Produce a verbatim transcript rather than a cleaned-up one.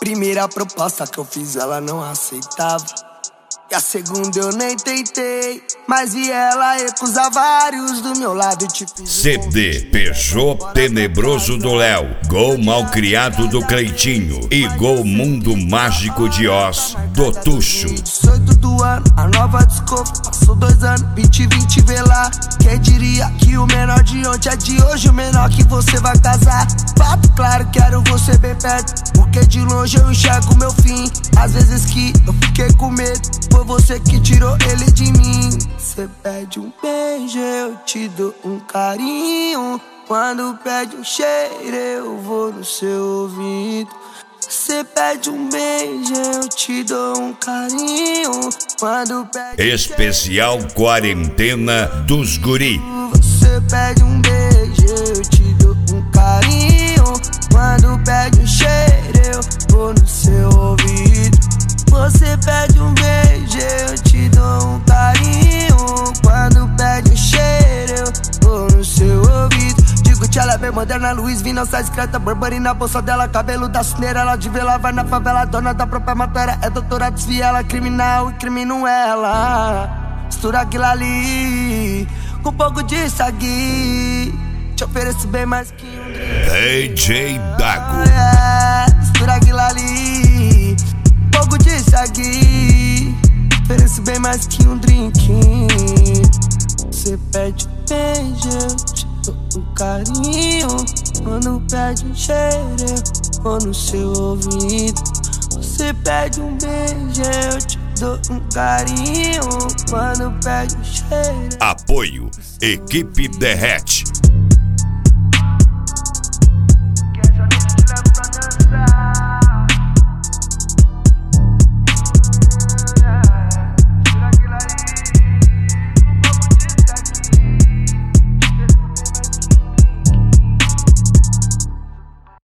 Primeira proposta que eu fiz, ela não aceitava. E a segunda eu nem tentei, mas vi ela recusar vários do meu lado. Te fiz C D Peugeot Tenebroso do Léo, Gol Malcriado do Cleitinho e Gol Mundo Mágico de Oz do Tuxo. dezoito do ano, a nova desculpa. Passou dois anos, vinte, vinte, vê lá. Quem diria que o menor de ontem é de hoje o menor que você vai casar? Papo claro, quero você bem perto, porque de longe eu enxergo meu fim. Às vezes que eu fiquei com medo, foi você que tirou ele de mim. Cê pede um beijo, eu te dou um carinho. Quando pede um cheiro, eu vou no seu ouvido. Cê pede um beijo, eu te dou um carinho. Quando pede Especial Quarentena dos Guri. Você pede um beijo, eu te dou um carinho. Quando pede um cheiro, eu vou no seu ouvido. Você pede um beijo, eu te dou um carinho. Quando pede um cheiro, eu vou no seu ouvido. Digo que ela é bem moderna, Luiz V, não sai discreta. Burberry na bolsa dela, cabelo da cineira. Ela de vela, vai na favela, dona da própria matéria. É doutora, desvia ela, criminal e crimino ela. Mistura aquilo ali com um pouco de sagui. Te ofereço bem mais que um drink. D J Dago. É, mistura aquilo ali, pouco de sagui. Ofereço bem mais que um drink. Você pede um beijo, eu te dou um carinho. Quando pede um cheiro, eu vou no seu ouvido. Você pede um beijo, eu te dou um carinho. Quando pede um cheiro. Apoio Equipe Derrete.